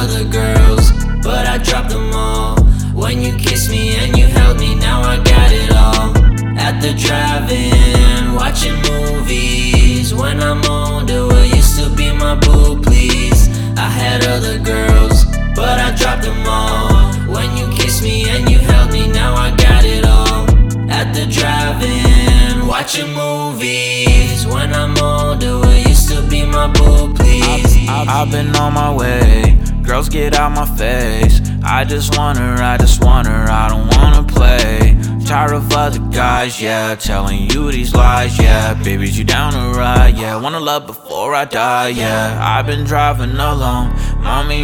other girls, but I dropped them all. When you kissed me and you held me, now I got it all. At the drive-in, watching movies. When I'm older, will you still be my boo, please? I had other girls, but I dropped them all. When you kissed me and you held me, now I got it all. At the drive-in, watching movies. When I'm older, will you still be my boo, please? I've been on my way, girls get out my face. I just want her, I don't wanna play. Tired of other guys, yeah, telling you these lies, yeah. Baby, you down to ride, yeah. Wanna love before I die, yeah. I've been driving alone, mommy